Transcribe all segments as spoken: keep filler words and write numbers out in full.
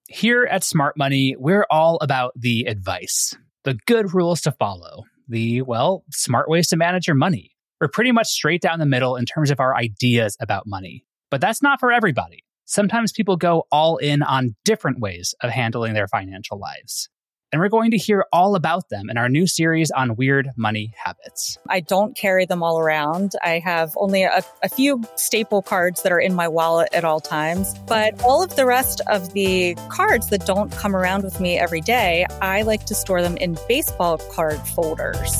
Here at Smart Money, we're all about the advice, the good rules to follow, the, well, smart ways to manage your money. We're pretty much straight down the middle in terms of our ideas about money. But that's not for everybody. Sometimes people go all in on different ways of handling their financial lives. And we're going to hear all about them in our new series on weird money habits. I don't carry them all around. I have only a, a few staple cards that are in my wallet at all times. But all of the rest of the cards that don't come around with me every day, I like to store them in baseball card folders.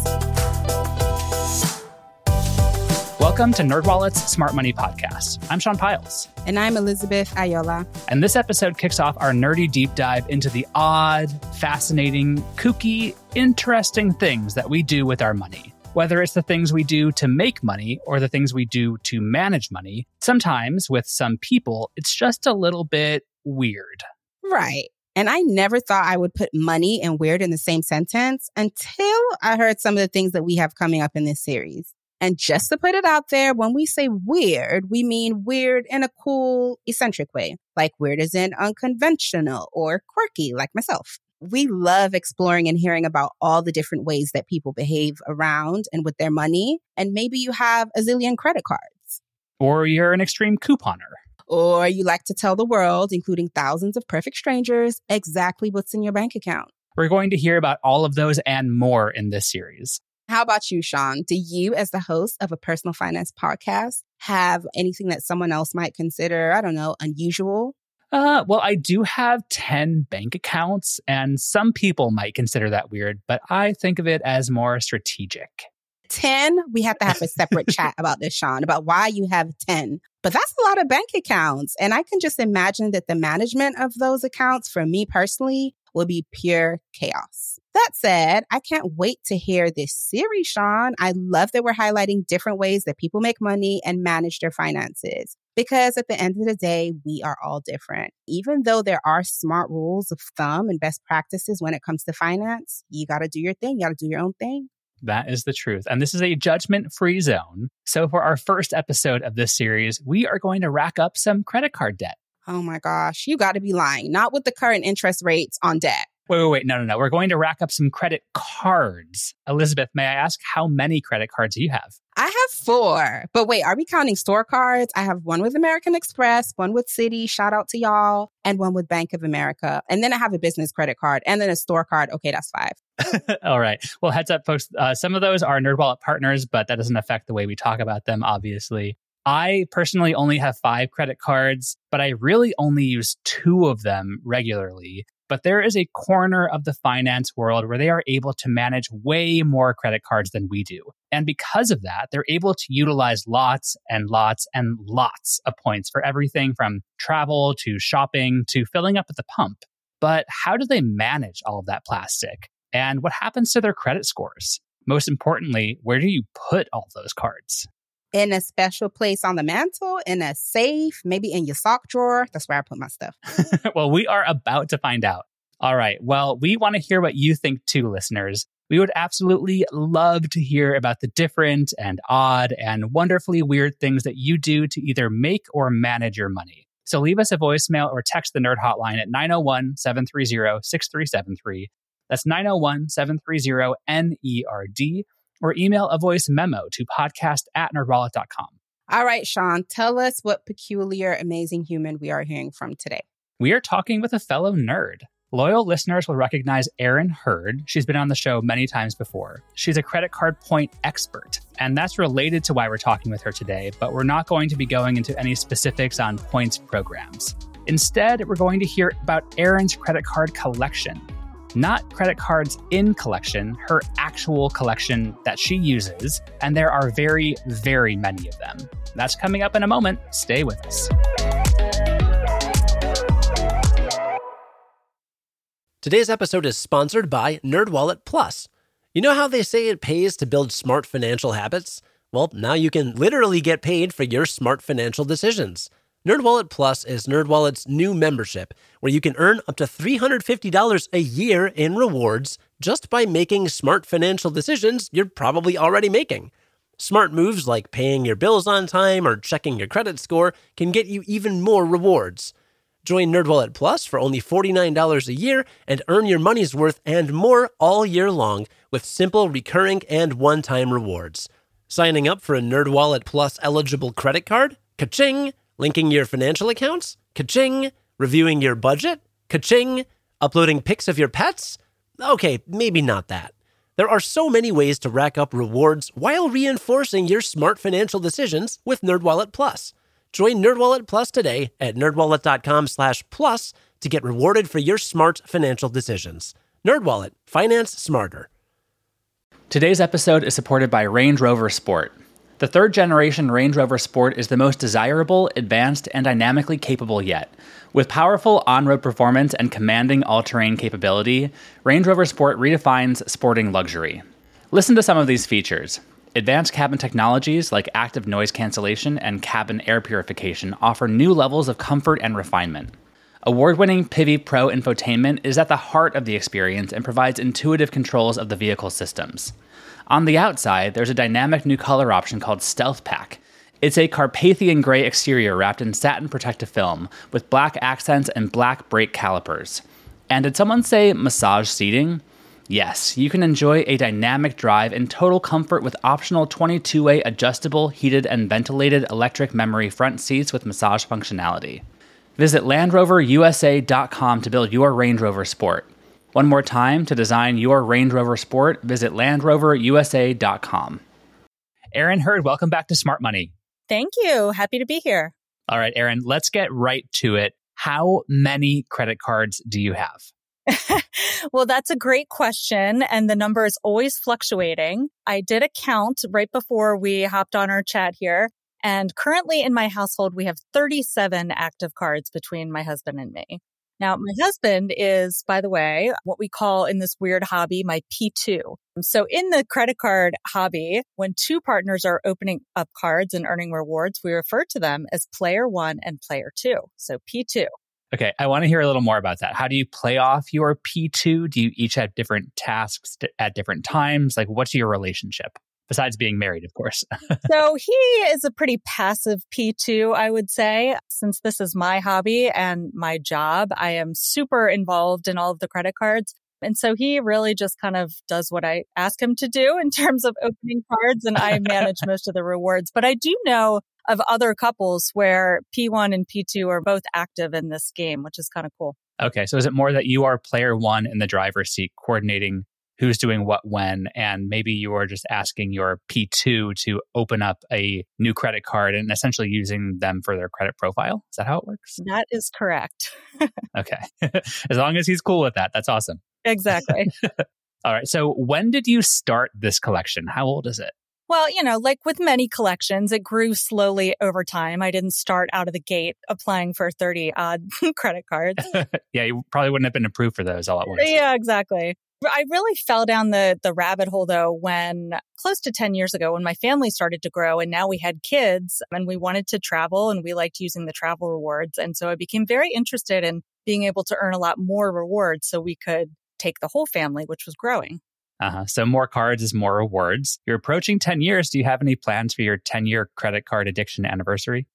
Welcome to NerdWallet's Smart Money Podcast. I'm Sean Piles. And I'm Elizabeth Ayola. And this episode kicks off our nerdy deep dive into the odd, fascinating, kooky, interesting things that we do with our money. Whether it's the things we do to make money or the things we do to manage money, sometimes with some people, it's just a little bit weird. Right. And I never thought I would put money and weird in the same sentence until I heard some of the things that we have coming up in this series. And just to put it out there, when we say weird, we mean weird in a cool, eccentric way. Like weird as in unconventional or quirky, like myself. We love exploring and hearing about all the different ways that people behave around and with their money. And maybe you have a zillion credit cards. Or you're an extreme couponer. Or you like to tell the world, including thousands of perfect strangers, exactly what's in your bank account. We're going to hear about all of those and more in this series. How about you, Sean? Do you, as the host of a personal finance podcast, have anything that someone else might consider, I don't know, unusual? Uh, well, I do have ten bank accounts, and some people might consider that weird, but I think of it as more strategic. ten? We have to have a separate chat about this, Sean, about why you have ten. But that's a lot of bank accounts. And I can just imagine that the management of those accounts, for me personally, will be pure chaos. That said, I can't wait to hear this series, Sean. I love that we're highlighting different ways that people make money and manage their finances. Because at the end of the day, we are all different. Even though there are smart rules of thumb and best practices when it comes to finance, you got to do your thing. You got to do your own thing. That is the truth. And this is a judgment-free zone. So for our first episode of this series, we are going to rack up some credit card debt. Oh my gosh, you got to be lying. Not with the current interest rates on debt. Wait, wait, wait. No, no, no. We're going to rack up some credit cards. Elizabeth, may I ask how many credit cards do you have? I have four. But wait, are we counting store cards? I have one with American Express, one with Citi, shout out to y'all, and one with Bank of America. And then I have a business credit card and then a store card. Okay, that's five. All right. Well, heads up, folks. Uh, some of those are NerdWallet partners, but that doesn't affect the way we talk about them, obviously. I personally only have five credit cards, but I really only use two of them regularly. But there is a corner of the finance world where they are able to manage way more credit cards than we do. And because of that, they're able to utilize lots and lots and lots of points for everything from travel to shopping to filling up at the pump. But how do they manage all of that plastic? And what happens to their credit scores? Most importantly, where do you put all those cards? In a special place on the mantle, in a safe, maybe in your sock drawer. That's where I put my stuff. Well, we are about to find out. All right. Well, we want to hear what you think too, listeners. We would absolutely love to hear about the different and odd and wonderfully weird things that you do to either make or manage your money. So leave us a voicemail or text the Nerd Hotline at nine oh one, seven three zero, six three seven three. That's nine oh one, seven three zero, N E R D. Or email a voice memo to podcast at nerdwallet dot com. All right, Sean, tell us what peculiar, amazing human we are hearing from today. We are talking with a fellow nerd. Loyal listeners will recognize Erin Hurd. She's been on the show many times before. She's a credit card point expert, and that's related to why we're talking with her today, but we're not going to be going into any specifics on points programs. Instead, we're going to hear about Erin's credit card collection. Not credit cards in collection, her actual collection that she uses, and there are very, very many of them. That's coming up in a moment. Stay with us. Today's episode is sponsored by NerdWallet Plus. You know how they say it pays to build smart financial habits? Well, now you can literally get paid for your smart financial decisions. NerdWallet Plus is NerdWallet's new membership, where you can earn up to three hundred fifty dollars a year in rewards just by making smart financial decisions you're probably already making. Smart moves like paying your bills on time or checking your credit score can get you even more rewards. Join NerdWallet Plus for only forty-nine dollars a year and earn your money's worth and more all year long with simple, recurring, and one-time rewards. Signing up for a NerdWallet Plus eligible credit card? Ka-ching! Linking your financial accounts? Ka-ching! Reviewing your budget? Ka-ching! Uploading pics of your pets? Okay, maybe not that. There are so many ways to rack up rewards while reinforcing your smart financial decisions with NerdWallet Plus. Join NerdWallet Plus today at nerdwallet.com slash plus to get rewarded for your smart financial decisions. NerdWallet. Finance smarter. Today's episode is supported by Range Rover Sport. The third generation Range Rover Sport is the most desirable, advanced, and dynamically capable yet. With powerful on-road performance and commanding all-terrain capability, Range Rover Sport redefines sporting luxury. Listen to some of these features. Advanced cabin technologies like active noise cancellation and cabin air purification offer new levels of comfort and refinement. Award-winning Pivi Pro infotainment is at the heart of the experience and provides intuitive controls of the vehicle systems. On the outside, there's a dynamic new color option called Stealth Pack. It's a Carpathian gray exterior wrapped in satin protective film with black accents and black brake calipers. And did someone say massage seating? Yes, you can enjoy a dynamic drive in total comfort with optional twenty-two way adjustable, heated, and ventilated electric memory front seats with massage functionality. Visit Land Rover U S A dot com to build your Range Rover Sport. One more time, to design your Range Rover Sport, visit Land Rover U S A dot com. Erin Hurd, welcome back to Smart Money. Thank you. Happy to be here. All right, Erin, let's get right to it. How many credit cards do you have? Well, that's a great question, and the number is always fluctuating. I did a count right before we hopped on our chat here, and currently in my household, we have thirty-seven active cards between my husband and me. Now, my husband is, by the way, what we call in this weird hobby, my P two. So in the credit card hobby, when two partners are opening up cards and earning rewards, we refer to them as player one and player two. So P two. Okay, I want to hear a little more about that. How do you play off your P two? Do you each have different tasks at different times? Like, what's your relationship? Besides being married, of course. So he is a pretty passive P two, I would say. Since this is my hobby and my job, I am super involved in all of the credit cards. And so he really just kind of does what I ask him to do in terms of opening cards, and I manage most of the rewards. But I do know of other couples where P one and P two are both active in this game, which is kind of cool. Okay, so is it more that you are player one in the driver's seat, coordinating who's doing what when, and maybe you are just asking your P two to open up a new credit card and essentially using them for their credit profile? Is that how it works? That is correct. Okay. As long as he's cool with that, that's awesome. Exactly. All right. So when did you start this collection? How old is it? Well, you know, like with many collections, it grew slowly over time. I didn't start out of the gate applying for thirty odd credit cards. Yeah, you probably wouldn't have been approved for those all at once. Yeah, exactly. I really fell down the the rabbit hole, though, when close to ten years ago, when my family started to grow and now we had kids and we wanted to travel and we liked using the travel rewards. And so I became very interested in being able to earn a lot more rewards so we could take the whole family, which was growing. Uh-huh. So more cards is more rewards. You're approaching ten years. Do you have any plans for your ten-year credit card addiction anniversary?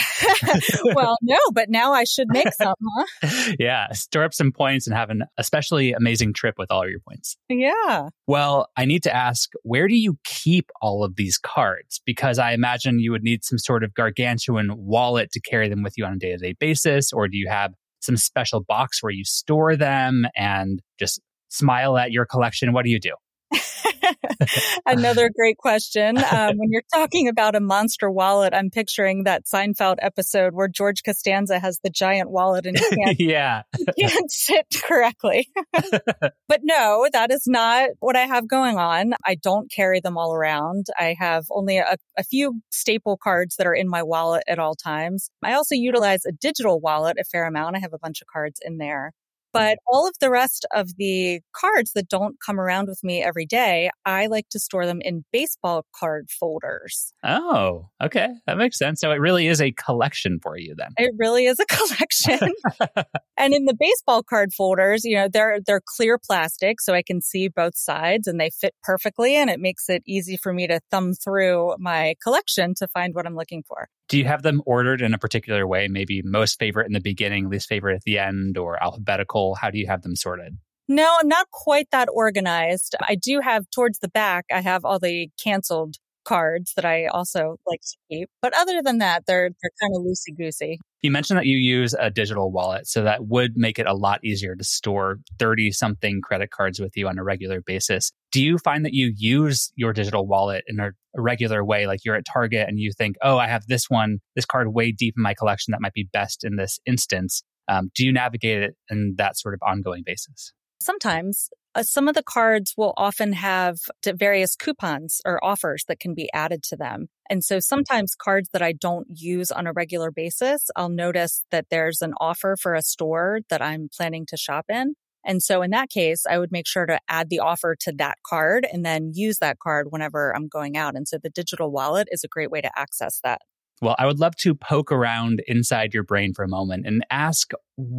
Well, no, but now I should make some, huh? Yeah, store up some points and have an especially amazing trip with all of your points. Yeah. Well, I need to ask, where do you keep all of these cards? Because I imagine you would need some sort of gargantuan wallet to carry them with you on a day-to-day basis, or do you have some special box where you store them and just smile at your collection? What do you do? Another great question. Um, when you're talking about a monster wallet, I'm picturing that Seinfeld episode where George Costanza has the giant wallet and he can't, yeah. he can't sit correctly. But no, that is not what I have going on. I don't carry them all around. I have only a, a few staple cards that are in my wallet at all times. I also utilize a digital wallet a fair amount. I have a bunch of cards in there. But all of the rest of the cards that don't come around with me every day, I like to store them in baseball card folders. Oh, okay. That makes sense. So it really is a collection for you then. It really is a collection. And in the baseball card folders, you know, they're they're clear plastic so I can see both sides and they fit perfectly and it makes it easy for me to thumb through my collection to find what I'm looking for. Do you have them ordered in a particular way? Maybe most favorite in the beginning, least favorite at the end, or alphabetical? How do you have them sorted? No, I'm not quite that organized. I do have towards the back, I have all the canceled cards that I also like to keep. But other than that, they're they're kind of loosey-goosey. You mentioned that you use a digital wallet, so that would make it a lot easier to store thirty-something credit cards with you on a regular basis. Do you find that you use your digital wallet in a, a regular way? Like you're at Target and you think, oh, I have this one, this card way deep in my collection that might be best in this instance. Um, do you navigate it in that sort of ongoing basis? Sometimes uh, some of the cards will often have d- various coupons or offers that can be added to them. And so sometimes cards that I don't use on a regular basis, I'll notice that there's an offer for a store that I'm planning to shop in. And so in that case, I would make sure to add the offer to that card and then use that card whenever I'm going out. And so the digital wallet is a great way to access that. Well, I would love to poke around inside your brain for a moment and ask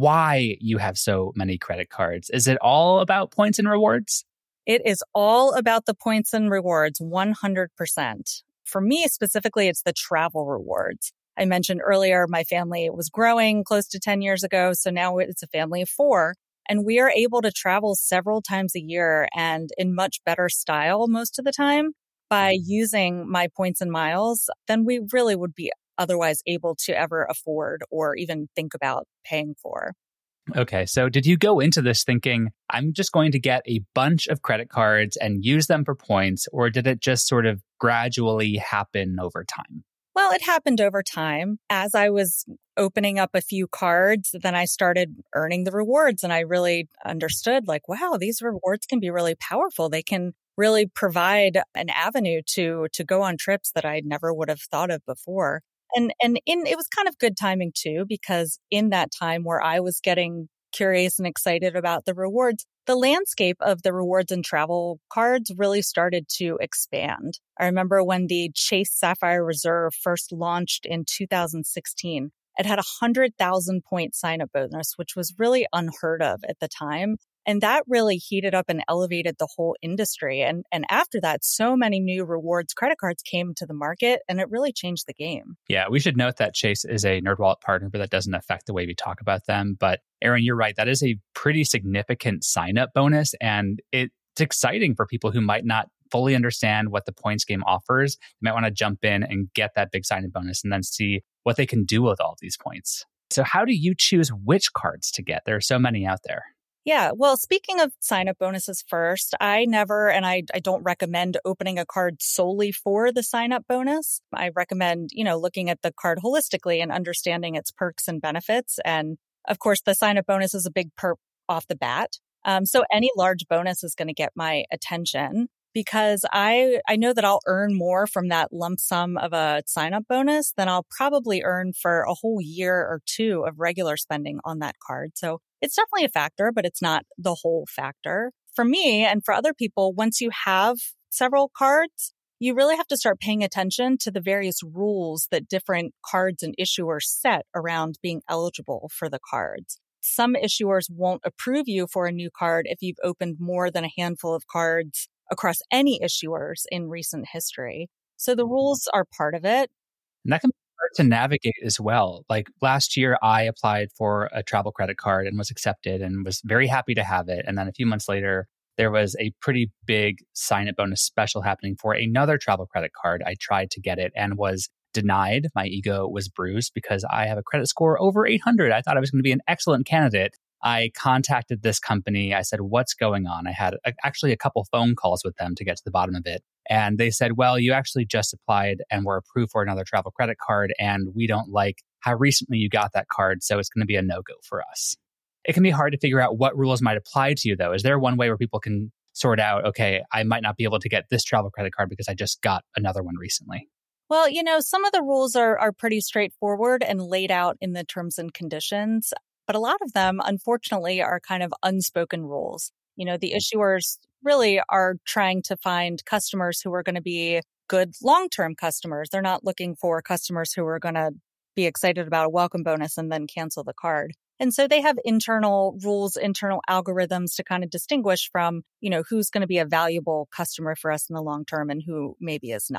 why you have so many credit cards. Is it all about points and rewards? It is all about the points and rewards, one hundred percent. For me specifically, it's the travel rewards. I mentioned earlier, my family was growing close to ten years ago. So now it's a family of four. And we are able to travel several times a year and in much better style most of the time by using my points and miles than we really would be otherwise able to ever afford or even think about paying for. Okay, so did you go into this thinking, I'm just going to get a bunch of credit cards and use them for points, or did it just sort of gradually happen over time? Well, it happened over time. As I was opening up a few cards, then I started earning the rewards and I really understood like, wow, these rewards can be really powerful. They can really provide an avenue to to go on trips that I never would have thought of before. And and in it was kind of good timing too, because in that time where I was getting curious and excited about the rewards, the landscape of the rewards and travel cards really started to expand. I remember when the Chase Sapphire Reserve first launched in two thousand sixteen. It had a one hundred thousand point sign-up bonus, which was really unheard of at the time. And that really heated up and elevated the whole industry. And, and after that, so many new rewards credit cards came to the market and it really changed the game. Yeah, we should note that Chase is a NerdWallet partner, but that doesn't affect the way we talk about them. But Aaron, you're right. That is a pretty significant sign-up bonus. And it's exciting for people who might not fully understand what the points game offers. You might want to jump in and get that big sign-up bonus and then see what they can do with all of these points. So how do you choose which cards to get? There are so many out there. Yeah. Well, speaking of sign-up bonuses first, I never, and I, I don't recommend opening a card solely for the sign-up bonus. I recommend, you know, looking at the card holistically and understanding its perks and benefits. And of course, the sign-up bonus is a big perk off the bat. Um, so any large bonus is going to get my attention because I, I know that I'll earn more from that lump sum of a sign-up bonus than I'll probably earn for a whole year or two of regular spending on that card. So it's definitely a factor, but it's not the whole factor. For me and for other people, once you have several cards, you really have to start paying attention to the various rules that different cards and issuers set around being eligible for the cards. Some issuers won't approve you for a new card if you've opened more than a handful of cards across any issuers in recent history. So the rules are part of it. And that can be hard to navigate as well. Like last year, I applied for a travel credit card and was accepted and was very happy to have it. And then a few months later, there was a pretty big sign-up bonus special happening for another travel credit card. I tried to get it and was denied. My ego was bruised because I have a credit score over eight hundred. I thought I was going to be an excellent candidate. I contacted this company. I said, what's going on? I had a, actually a couple phone calls with them to get to the bottom of it. And they said, well, you actually just applied and were approved for another travel credit card. And we don't like how recently you got that card. So it's going to be a no-go for us. It can be hard to figure out what rules might apply to you, though. Is there one way where people can sort out, okay, I might not be able to get this travel credit card because I just got another one recently? Well, you know, some of the rules are are pretty straightforward and laid out in the terms and conditions. But a lot of them, unfortunately, are kind of unspoken rules. You know, the issuers really are trying to find customers who are going to be good long-term customers. They're not looking for customers who are going to be excited about a welcome bonus and then cancel the card. And so they have internal rules, internal algorithms to kind of distinguish from, you know, who's going to be a valuable customer for us in the long term and who maybe is not.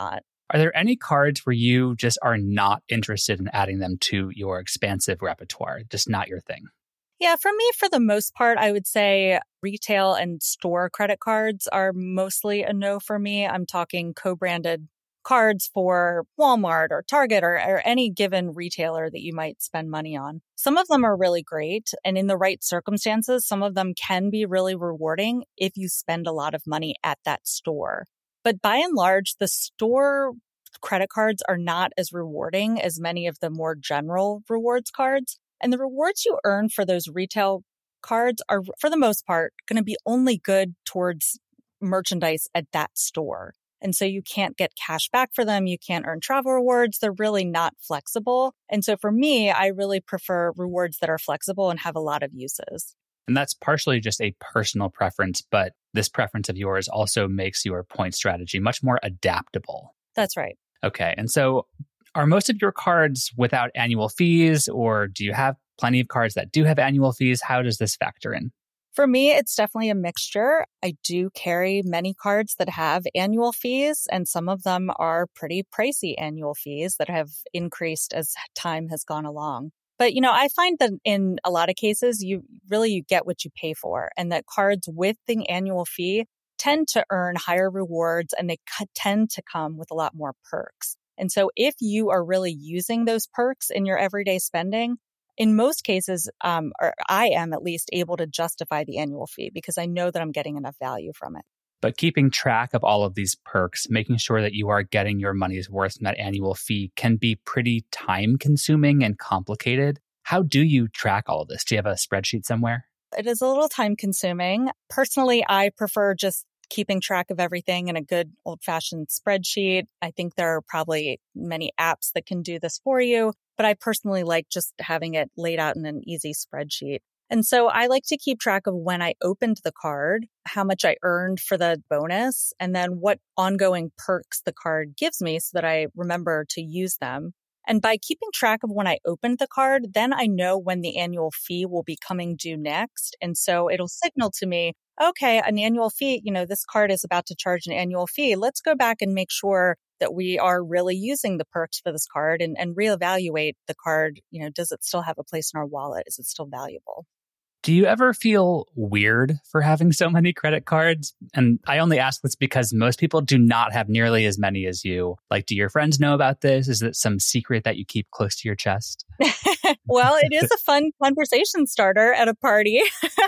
Are there any cards where you just are not interested in adding them to your expansive repertoire? Just not your thing? Yeah, for me, for the most part, I would say retail and store credit cards are mostly a no for me. I'm talking co-branded cards for Walmart or Target or, or any given retailer that you might spend money on. Some of them are really great. And in the right circumstances, some of them can be really rewarding if you spend a lot of money at that store. But by and large, the store credit cards are not as rewarding as many of the more general rewards cards. And the rewards you earn for those retail cards are, for the most part, going to be only good towards merchandise at that store. And so you can't get cash back for them. You can't earn travel rewards. They're really not flexible. And so for me, I really prefer rewards that are flexible and have a lot of uses. And that's partially just a personal preference, but this preference of yours also makes your point strategy much more adaptable. That's right. Okay. And so are most of your cards without annual fees, or do you have plenty of cards that do have annual fees? How does this factor in? For me, it's definitely a mixture. I do carry many cards that have annual fees, and some of them are pretty pricey annual fees that have increased as time has gone along. But, you know, I find that in a lot of cases, you really you get what you pay for, and that cards with the annual fee tend to earn higher rewards, and they tend to come with a lot more perks. And so if you are really using those perks in your everyday spending, in most cases, um, or I am at least able to justify the annual fee because I know that I'm getting enough value from it. But keeping track of all of these perks, making sure that you are getting your money's worth from that annual fee can be pretty time consuming and complicated. How do you track all of this? Do you have a spreadsheet somewhere? It is a little time consuming. Personally, I prefer just keeping track of everything in a good old-fashioned spreadsheet. I think there are probably many apps that can do this for you, but I personally like just having it laid out in an easy spreadsheet. And so I like to keep track of when I opened the card, how much I earned for the bonus, and then what ongoing perks the card gives me so that I remember to use them. And by keeping track of when I opened the card, then I know when the annual fee will be coming due next. And so it'll signal to me, okay, an annual fee, you know, this card is about to charge an annual fee. Let's go back and make sure that we are really using the perks for this card and, and reevaluate the card. You know, does it still have a place in our wallet? Is it still valuable? Do you ever feel weird for having so many credit cards? And I only ask this because most people do not have nearly as many as you. Like, do your friends know about this? Is it some secret that you keep close to your chest? Well, it is a fun conversation starter at a party.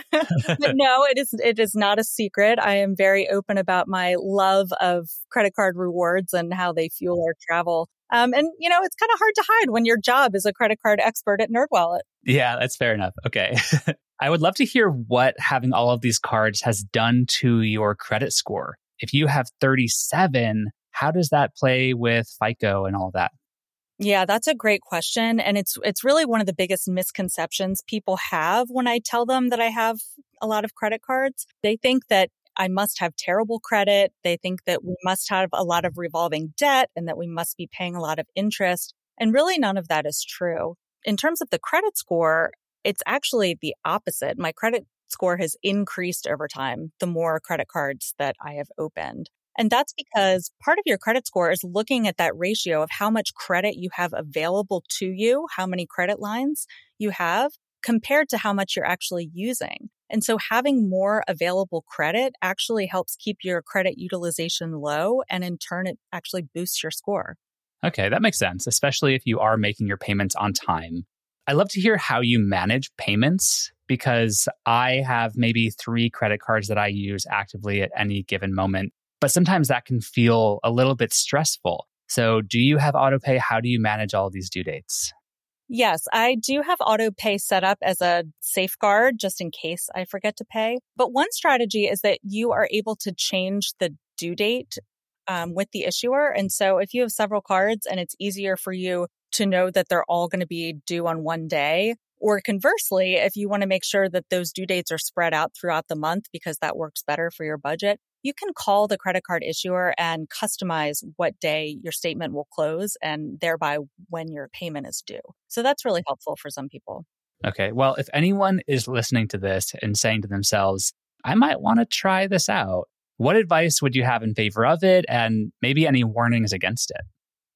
But no, it is it is not a secret. I am very open about my love of credit card rewards and how they fuel our travel. Um, and, you know, it's kind of hard to hide when your job is a credit card expert at NerdWallet. Yeah, that's fair enough. Okay. I would love to hear what having all of these cards has done to your credit score. If you have thirty-seven, how does that play with FICO and all of that? Yeah, that's a great question. And it's it's really one of the biggest misconceptions people have when I tell them that I have a lot of credit cards. They think that I must have terrible credit. They think that we must have a lot of revolving debt and that we must be paying a lot of interest. And really none of that is true. In terms of the credit score, it's actually the opposite. My credit score has increased over time, the more credit cards that I have opened. And that's because part of your credit score is looking at that ratio of how much credit you have available to you, how many credit lines you have, compared to how much you're actually using. And so having more available credit actually helps keep your credit utilization low, and in turn, it actually boosts your score. Okay, that makes sense, especially if you are making your payments on time. I love to hear how you manage payments because I have maybe three credit cards that I use actively at any given moment, but sometimes that can feel a little bit stressful. So do you have autopay? How do you manage all of these due dates? Yes, I do have autopay set up as a safeguard just in case I forget to pay. But one strategy is that you are able to change the due date um, with the issuer. And so if you have several cards and it's easier for you to know that they're all going to be due on one day, or conversely, if you want to make sure that those due dates are spread out throughout the month because that works better for your budget, you can call the credit card issuer and customize what day your statement will close and thereby when your payment is due. So that's really helpful for some people. Okay. Well, if anyone is listening to this and saying to themselves, I might want to try this out, what advice would you have in favor of it and maybe any warnings against it?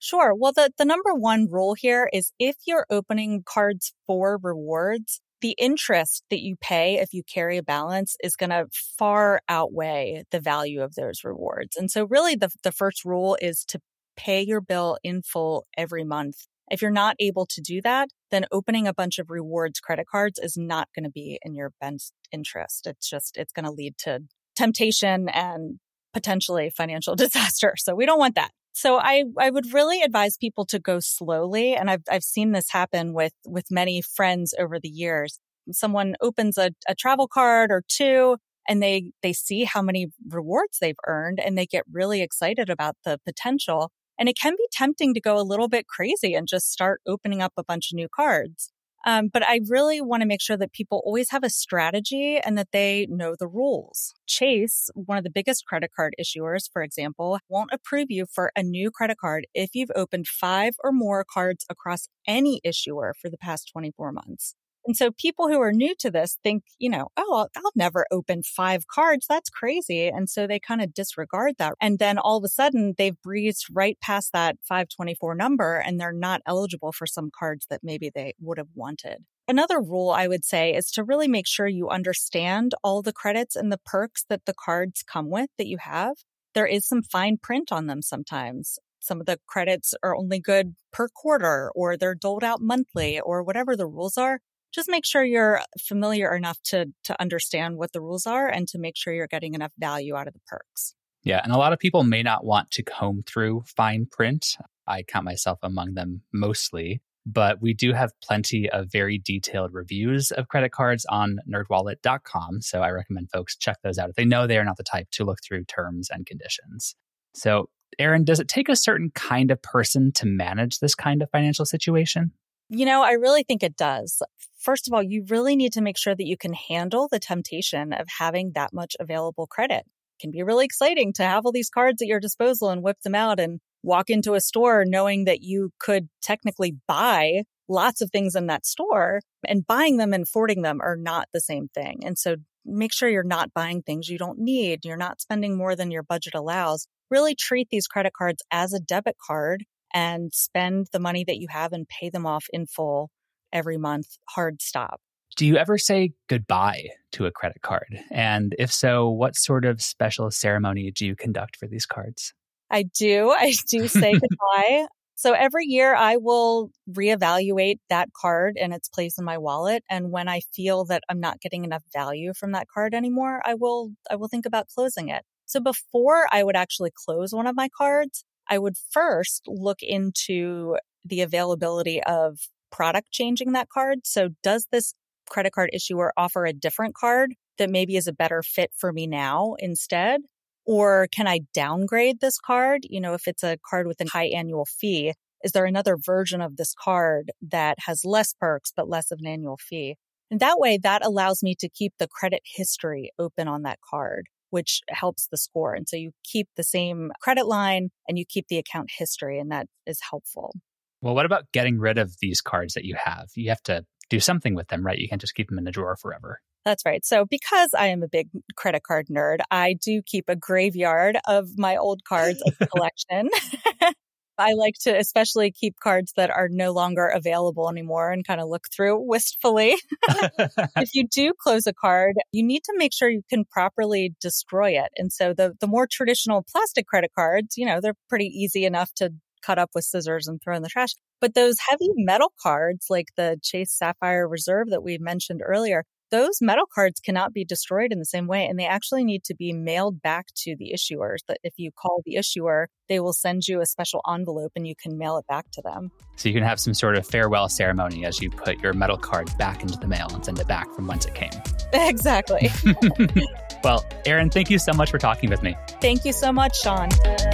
Sure. Well, the, the number one rule here is if you're opening cards for rewards, the interest that you pay if you carry a balance is going to far outweigh the value of those rewards. And so really the, the first rule is to pay your bill in full every month. If you're not able to do that, then opening a bunch of rewards credit cards is not going to be in your best interest. It's just, it's going to lead to temptation and potentially financial disaster. So we don't want that. So I, I would really advise people to go slowly. And I've, I've seen this happen with, with many friends over the years. Someone opens a, a travel card or two and they, they see how many rewards they've earned and they get really excited about the potential. And it can be tempting to go a little bit crazy and just start opening up a bunch of new cards. Um, but I really want to make sure that people always have a strategy and that they know the rules. Chase, one of the biggest credit card issuers, for example, won't approve you for a new credit card if you've opened five or more cards across any issuer for the past twenty-four months. And so people who are new to this think, you know, oh, I'll, I'll never open five cards. That's crazy. And so they kind of disregard that. And then all of a sudden they've breezed right past that five twenty-four number and they're not eligible for some cards that maybe they would have wanted. Another rule I would say is to really make sure you understand all the credits and the perks that the cards come with that you have. There is some fine print on them sometimes. Some of the credits are only good per quarter or they're doled out monthly or whatever the rules are. Just make sure you're familiar enough to to understand what the rules are and to make sure you're getting enough value out of the perks. Yeah, and a lot of people may not want to comb through fine print. I count myself among them mostly, but we do have plenty of very detailed reviews of credit cards on nerd wallet dot com. So I recommend folks check those out if they know they are not the type to look through terms and conditions. So, Erin, does it take a certain kind of person to manage this kind of financial situation? You know, I really think it does. First of all, you really need to make sure that you can handle the temptation of having that much available credit. It can be really exciting to have all these cards at your disposal and whip them out and walk into a store knowing that you could technically buy lots of things in that store, and buying them and affording them are not the same thing. And so make sure you're not buying things you don't need. You're not spending more than your budget allows. Really treat these credit cards as a debit card and spend the money that you have and pay them off in full every month, hard stop. Do you ever say goodbye to a credit card? And if so, what sort of special ceremony do you conduct for these cards? I do. I do say goodbye. So every year I will reevaluate that card and its place in my wallet. And when I feel that I'm not getting enough value from that card anymore, I will I will think about closing it. So before I would actually close one of my cards, I would first look into the availability of product changing that card. So does this credit card issuer offer a different card that maybe is a better fit for me now instead? Or can I downgrade this card? You know, if it's a card with a high annual fee, is there another version of this card that has less perks but less of an annual fee? And that way, that allows me to keep the credit history open on that card, which helps the score. And so you keep the same credit line and you keep the account history, and that is helpful. Well, what about getting rid of these cards that you have? You have to do something with them, right? You can't just keep them in the drawer forever. That's right. So because I am a big credit card nerd, I do keep a graveyard of my old cards as a collection. I like to especially keep cards that are no longer available anymore and kind of look through wistfully. If you do close a card, you need to make sure you can properly destroy it. And so the, the more traditional plastic credit cards, you know, they're pretty easy enough to cut up with scissors and throw in the trash. But those heavy metal cards like the Chase Sapphire Reserve that we mentioned earlier, those metal cards cannot be destroyed in the same way, and they actually need to be mailed back to the issuers. That if you call the issuer, they will send you a special envelope and you can mail it back to them. So you can have some sort of farewell ceremony as you put your metal card back into the mail and send it back from whence it came. Exactly. Well, Erin, thank you so much for talking with me. Thank you so much, Sean.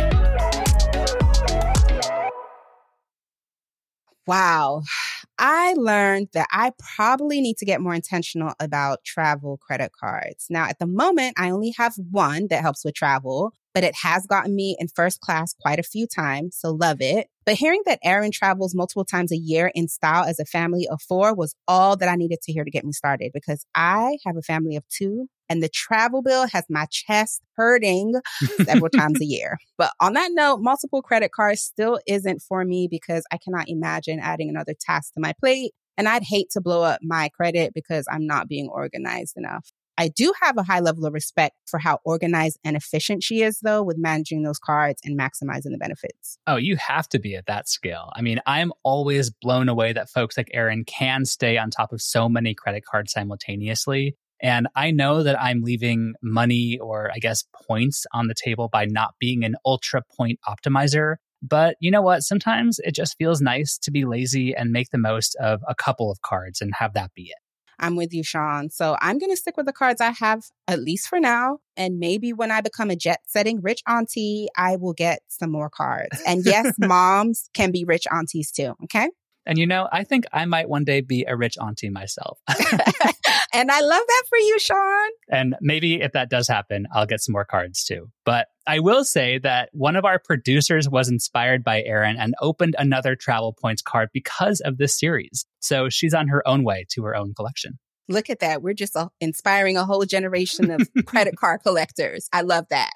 Wow. I learned that I probably need to get more intentional about travel credit cards. Now, at the moment, I only have one that helps with travel, but it has gotten me in first class quite a few times, so love it. But hearing that Erin travels multiple times a year in style as a family of four was all that I needed to hear to get me started, because I have a family of two and the travel bill has my chest hurting several times a year. But on that note, multiple credit cards still isn't for me because I cannot imagine adding another task to my plate. And I'd hate to blow up my credit because I'm not being organized enough. I do have a high level of respect for how organized and efficient she is, though, with managing those cards and maximizing the benefits. Oh, you have to be at that scale. I mean, I'm always blown away that folks like Erin can stay on top of so many credit cards simultaneously. And I know that I'm leaving money or I guess points on the table by not being an ultra point optimizer. But you know what? Sometimes it just feels nice to be lazy and make the most of a couple of cards and have that be it. I'm with you, Sean. So I'm going to stick with the cards I have, at least for now. And maybe when I become a jet-setting rich auntie, I will get some more cards. And yes, moms can be rich aunties too, okay? And you know, I think I might one day be a rich auntie myself. And I love that for you, Sean. And maybe if that does happen, I'll get some more cards too. But I will say that one of our producers was inspired by Erin and opened another Travel Points card because of this series. So she's on her own way to her own collection. Look at that. We're just uh, inspiring a whole generation of credit card collectors. I love that.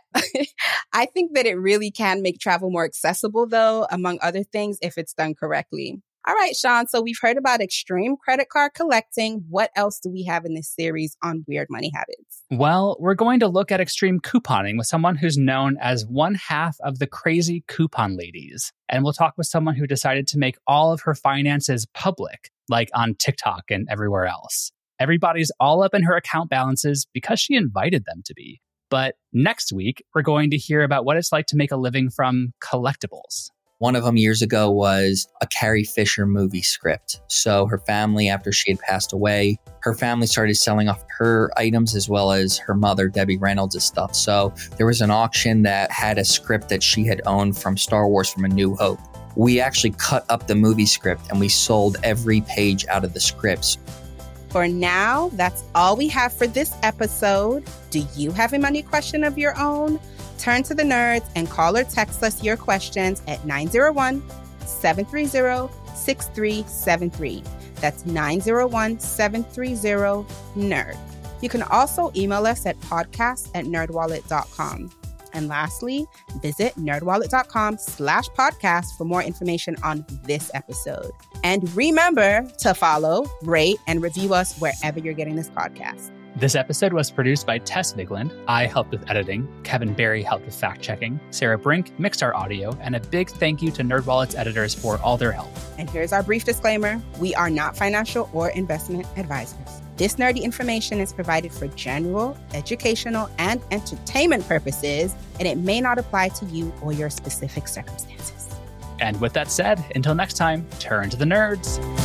I think that it really can make travel more accessible, though, among other things, if it's done correctly. All right, Sean. So we've heard about extreme credit card collecting. What else do we have in this series on weird money habits? Well, we're going to look at extreme couponing with someone who's known as one half of the crazy coupon ladies. And we'll talk with someone who decided to make all of her finances public, like on TikTok and everywhere else. Everybody's all up in her account balances because she invited them to be. But next week, we're going to hear about what it's like to make a living from collectibles. One of them years ago was a Carrie Fisher movie script. So her family, after she had passed away, her family started selling off her items as well as her mother, Debbie Reynolds' stuff. So there was an auction that had a script that she had owned from Star Wars from A New Hope. We actually cut up the movie script and we sold every page out of the scripts. For now, that's all we have for this episode. Do you have a money question of your own? Turn to the nerds and call or text us your questions at nine zero one, seven three zero, six three seven three. That's nine zero one, seven three zero, nerd. You can also email us at podcast at nerdwallet dot com. And lastly, visit nerdwallet.com slash podcast for more information on this episode. And remember to follow, rate, and review us wherever you're getting this podcast. This episode was produced by Tess Vigland. I helped with editing. Kevin Barry helped with fact-checking. Sarah Brink mixed our audio. And a big thank you to NerdWallet's editors for all their help. And here's our brief disclaimer. We are not financial or investment advisors. This nerdy information is provided for general, educational, and entertainment purposes, and it may not apply to you or your specific circumstances. And with that said, until next time, turn to the nerds.